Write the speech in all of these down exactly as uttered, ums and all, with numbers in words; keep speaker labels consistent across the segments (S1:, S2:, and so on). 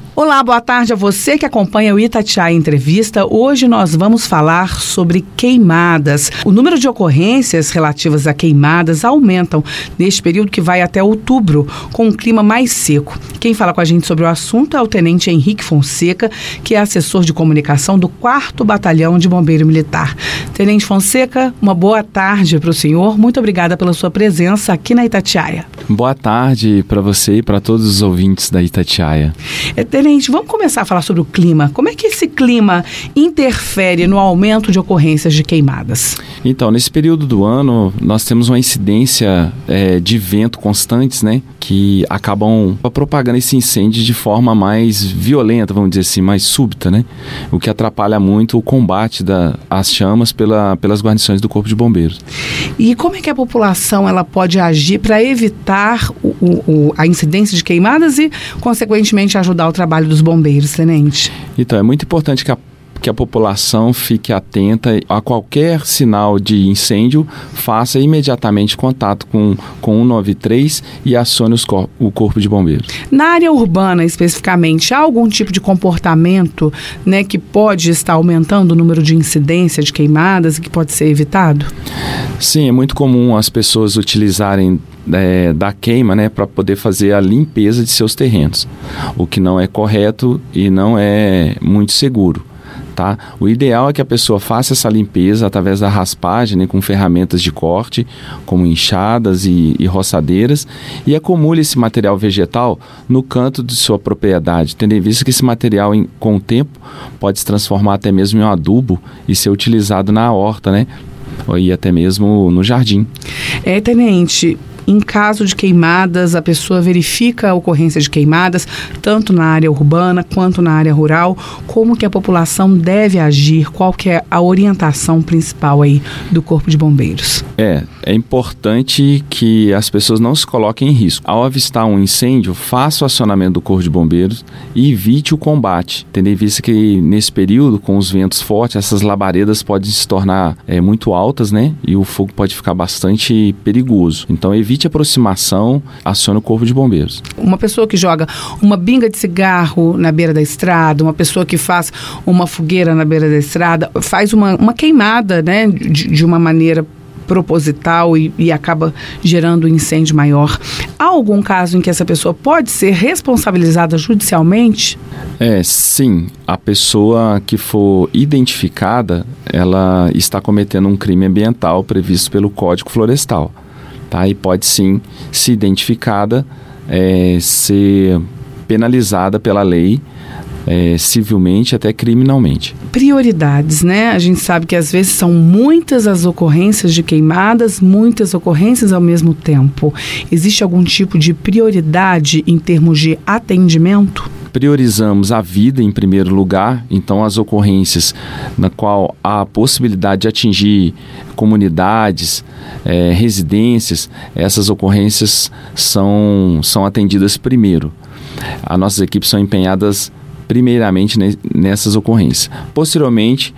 S1: Olá, boa tarde a você que acompanha o Itatiaia Entrevista. Hoje nós vamos falar sobre queimadas. O número de ocorrências relativas a queimadas aumentam neste período que vai até outubro, com um clima mais seco. Quem fala com a gente sobre o assunto é o Tenente Henrique Fonseca, que é assessor de comunicação do quarto Batalhão de Bombeiro Militar. Tenente Fonseca, uma boa tarde para o senhor. Muito obrigada pela sua presença aqui na Itatiaia.
S2: Boa tarde para você e para todos os ouvintes da Itatiaia.
S1: É, Tenente, vamos começar a falar sobre o clima. Como é que esse clima interfere no aumento de ocorrências de queimadas?
S2: Então, nesse período do ano, nós temos uma incidência é, de vento constantes, né? Que acabam propagando esse incêndio de forma mais violenta, vamos dizer assim, mais súbita, né? O que atrapalha muito o combate das da, chamas pela, pelas guarnições do Corpo de Bombeiros.
S1: E como é que a população ela pode agir para evitar o, o, a incidência de queimadas e, consequentemente, ajudar o trabalho dos bombeiros, Tenente?
S2: Então, é muito importante que a que a população fique atenta a qualquer sinal de incêndio, faça imediatamente contato com, com cento e noventa e três e acione os cor- o Corpo de Bombeiros.
S1: Na área urbana, especificamente, há algum tipo de comportamento, né, que pode estar aumentando o número de incidência de queimadas e que pode ser evitado?
S2: Sim, é muito comum as pessoas utilizarem É, da queima, né, para poder fazer a limpeza de seus terrenos, o que não é correto e não é muito seguro. Tá? O ideal é que a pessoa faça essa limpeza através da raspagem, né, com ferramentas de corte, como enxadas e, e roçadeiras, e acumule esse material vegetal no canto de sua propriedade, tendo em vista que esse material, em, com o tempo, pode se transformar até mesmo em um adubo e ser utilizado na horta, né, e até mesmo no jardim.
S1: É, Tenente, em caso de queimadas, a pessoa verifica a ocorrência de queimadas, tanto na área urbana quanto na área rural. Como que a população deve agir? Qual que é a orientação principal aí do Corpo de Bombeiros? É,
S2: é importante que as pessoas não se coloquem em risco. Ao avistar um incêndio, faça o acionamento do Corpo de Bombeiros e evite o combate, tendo em vista que nesse período, com os ventos fortes, essas labaredas podem se tornar é, muito altas, né? E o fogo pode ficar bastante perigoso. Então, evite a aproximação, acione o Corpo de Bombeiros.
S1: Uma pessoa que joga uma binga de cigarro na beira da estrada, uma pessoa que faz uma fogueira na beira da estrada, faz uma, uma queimada, né, de, de uma maneira proposital e, e acaba gerando um incêndio maior. Há algum caso em que essa pessoa pode ser responsabilizada judicialmente?
S2: É, sim. A pessoa que for identificada, ela está cometendo um crime ambiental previsto pelo Código Florestal. Tá? E pode sim, se identificada, é, ser penalizada pela lei, é, civilmente até criminalmente.
S1: Prioridades, né? A gente sabe que às vezes são muitas as ocorrências de queimadas, muitas ocorrências ao mesmo tempo. Existe algum tipo de prioridade em termos de atendimento?
S2: Priorizamos a vida em primeiro lugar, então as ocorrências na qual há a possibilidade de atingir comunidades, é, residências, essas ocorrências são, são atendidas primeiro. As nossas equipes são empenhadas primeiramente nessas ocorrências. Posteriormente,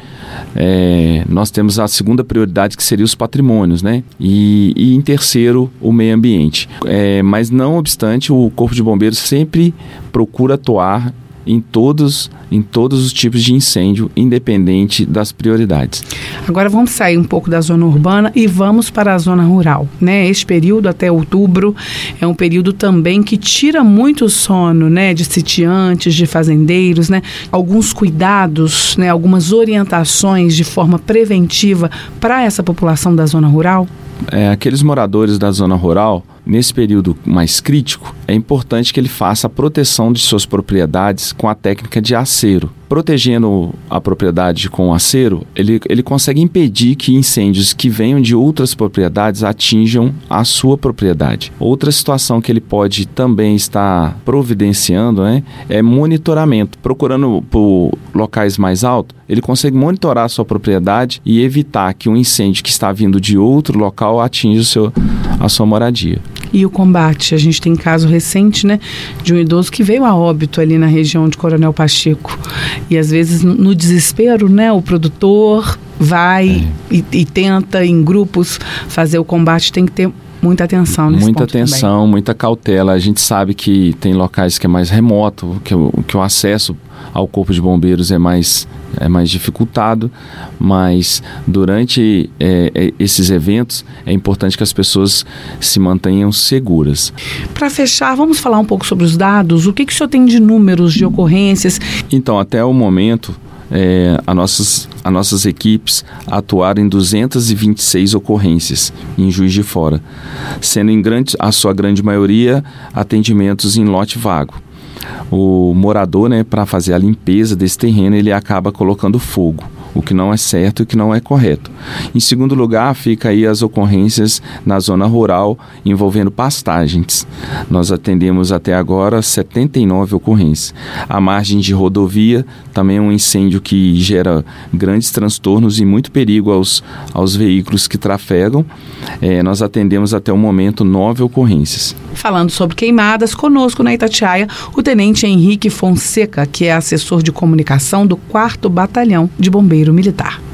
S2: é, nós temos a segunda prioridade, que seria os patrimônios, né? E, e em terceiro, o meio ambiente. É, mas não obstante, o Corpo de Bombeiros sempre procura atuar em todos, em todos os tipos de incêndio, independente das prioridades.
S1: Agora vamos sair um pouco da zona urbana e vamos para a zona rural, né? Este período até outubro é um período também que tira muito sono, né, de sitiantes, de fazendeiros, né? Alguns cuidados, né, algumas orientações de forma preventiva para essa população da zona rural?
S2: É, aqueles moradores da zona rural, nesse período mais crítico, é importante que ele faça a proteção de suas propriedades com a técnica de acero. Protegendo a propriedade com acero, ele, ele consegue impedir que incêndios que venham de outras propriedades atinjam a sua propriedade. Outra situação que ele pode também estar providenciando, né, é monitoramento. Procurando por locais mais altos, ele consegue monitorar a sua propriedade e evitar que um incêndio que está vindo de outro local atinja o seu, a sua moradia.
S1: E o combate? A gente tem caso recente, né, de um idoso que veio a óbito ali na região de Coronel Pacheco. E às vezes no desespero, né, o produtor vai é. e, e tenta em grupos fazer o combate. Tem que ter Muita atenção nesse
S2: Muita
S1: ponto
S2: atenção,
S1: também.
S2: muita cautela. A gente sabe que tem locais que é mais remoto, que o, que o acesso ao Corpo de Bombeiros é mais, é mais dificultado, mas durante é, esses eventos é importante que as pessoas se mantenham seguras.
S1: Para fechar, vamos falar um pouco sobre os dados. O que, que o senhor tem de números de ocorrências?
S2: Então, até o momento, é, a nossas, as nossas equipes atuaram em duzentas e vinte e seis ocorrências em Juiz de Fora, sendo em grande, a sua grande maioria atendimentos em lote vago. O morador, né, para fazer a limpeza desse terreno, ele acaba colocando fogo, o que não é certo e o que não é correto. Em segundo lugar, fica aí as ocorrências na zona rural envolvendo pastagens. Nós atendemos até agora setenta e nove ocorrências. A margem de rodovia também é um incêndio que gera grandes transtornos e muito perigo aos, aos veículos que trafegam. É, nós atendemos até o momento nove ocorrências.
S1: Falando sobre queimadas, conosco na Itatiaia, o Tenente Henrique Fonseca, que é assessor de comunicação do quarto Batalhão de Bombeiro Militar.